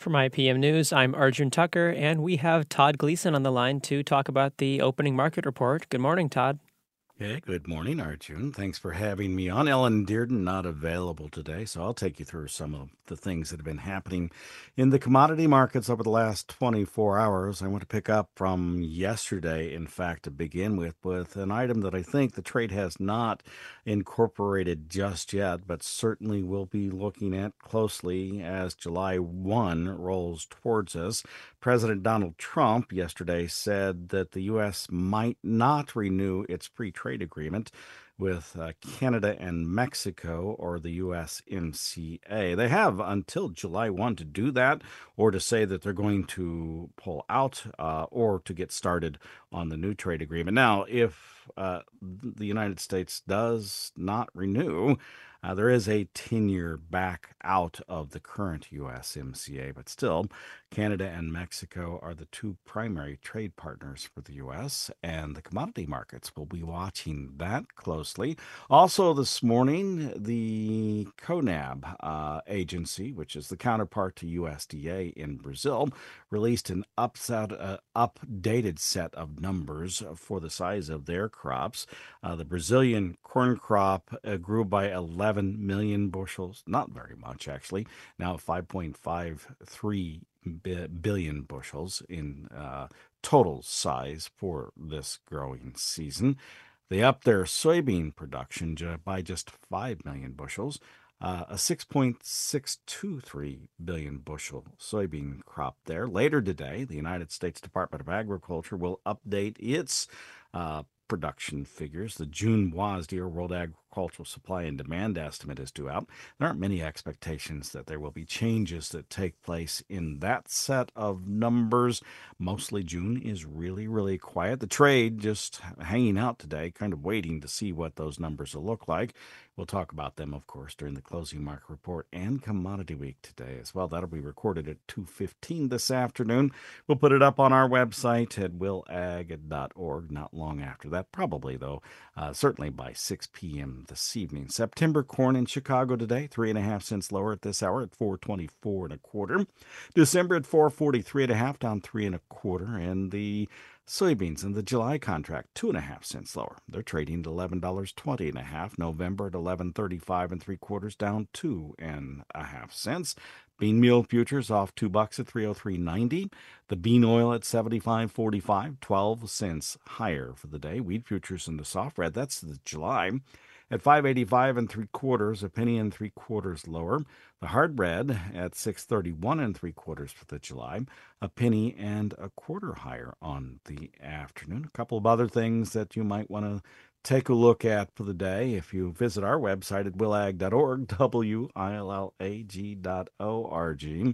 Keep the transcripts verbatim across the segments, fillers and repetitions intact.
From I P M News, I'm Arjun Tucker, and we have Todd Gleason on the line to talk about the opening market report. Good morning, Todd. Hey, good morning, Arjun. Thanks for having me on. Ellen Dearden not available today, so I'll take you through some of the things that have been happening in the commodity markets over the last twenty-four hours. I want to pick up from yesterday, in fact, to begin with, with an item that I think the trade has not incorporated just yet, but certainly will be looking at closely as July first rolls towards us. President Donald Trump yesterday said that the U S might not renew its free trade agreement with uh, Canada and Mexico, or the U S M C A. They have until July first to do that, or to say that they're going to pull out, uh, or to get started on the new trade agreement. Now, if uh, the United States does not renew, uh, there is a ten-year back out of the current U S M C A, but still, Canada and Mexico are the two primary trade partners for the U S, and the commodity markets will be watching that closely. Also, this morning, the CONAB uh, agency, which is the counterpart to U S D A in Brazil, released an upset, uh, updated set of numbers for the size of their crops. Uh, the Brazilian corn crop uh, grew by eleven million bushels, not very much actually, now five point five three billion bushels in uh, total size for this growing season. They upped their soybean production by just five million bushels, uh, a six point six two three billion bushel soybean crop there. Later today, the United States Department of Agriculture will update its uh, production figures. The June WASDE, World Agricultural Supply and Demand Estimate, is due out. There aren't many expectations that there will be changes that take place in that set of numbers. Mostly June is really, really quiet. The trade just hanging out today, kind of waiting to see what those numbers will look like. We'll talk about them, of course, during the closing market report and commodity week today as well. That'll be recorded at two fifteen this afternoon. We'll put it up on our website at will ag dot org not long after that. Probably, though, uh, certainly by six p.m. this evening. September corn in Chicago today, three and a half cents lower at this hour at four twenty-four and a quarter. December at four forty-three and a half, down three and a quarter. And the soybeans in the July contract, two and a half cents lower. They're trading at eleven dollars and twenty and a half. November at eleven thirty-five and three quarters, down two and a half cents. Bean meal futures off two bucks at three oh three ninety. The bean oil at seventy-five forty-five, twelve cents higher for the day. Wheat futures in the soft red, that's the July, at five eighty-five and three quarters, a penny and three quarters lower. The hard red at six thirty-one and three quarters for the July, a penny and a quarter higher on the afternoon. A couple of other things that you might want to take a look at for the day if you visit our website at will ag dot org, W I L L A G dot O R G,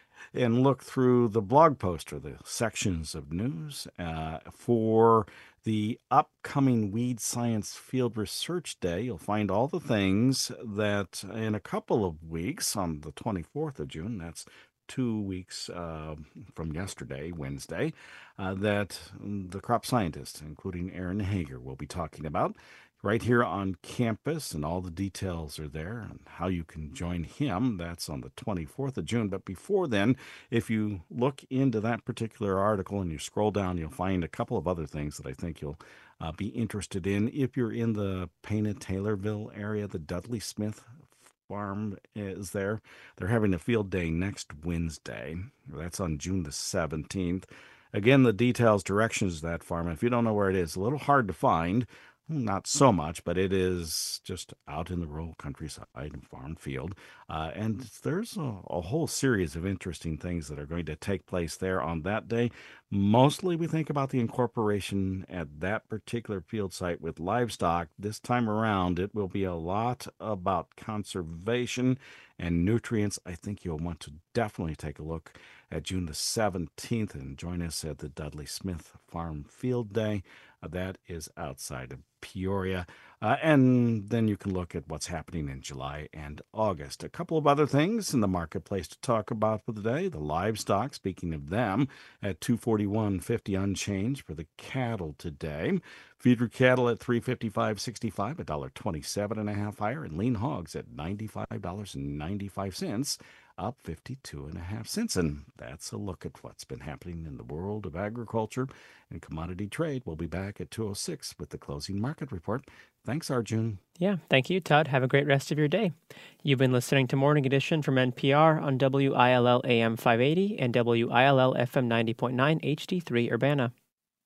and look through the blog post or the sections of news uh, for the upcoming Weed Science Field Research Day. You'll find all the things that in a couple of weeks, on the twenty-fourth of June, that's two weeks uh, from yesterday, Wednesday, uh, that the crop scientists, including Aaron Hager, will be talking about right here on campus, and all the details are there and how you can join him. That's on the twenty-fourth of June. But before then, if you look into that particular article and you scroll down, you'll find a couple of other things that I think you'll uh, be interested in. If you're in the Paina-Taylorville area, the Dudley Smith farm is there. They're having a field day next Wednesday. That's on June the seventeenth. Again, the details, directions of that farm, if you don't know where it is, a little hard to find. Not so much, but it is just out in the rural countryside and farm field. Uh, and there's a, a whole series of interesting things that are going to take place there on that day. Mostly we think about the incorporation at that particular field site with livestock. This time around, it will be a lot about conservation and nutrients. I think you'll want to definitely take a look at June the seventeenth and join us at the Dudley Smith Farm Field Day. Uh, that is outside of Peoria. Uh, and then you can look at what's happening in July and August. A couple of other things in the marketplace to talk about for the day. The livestock, speaking of them, at two forty-one fifty unchanged for the cattle today. Feeder cattle at three fifty-five sixty-five, a dollar twenty-seven and a half higher, and lean hogs at ninety-five dollars and ninety-five cents. up fifty-two and a half cents. And that's a look at what's been happening in the world of agriculture and commodity trade. We'll be back at two oh six with the closing market report. Thanks, Arjun. Yeah, thank you, Todd. Have a great rest of your day. You've been listening to Morning Edition from N P R on W I L L A M five eighty and W I L L F M ninety point nine H D three Urbana.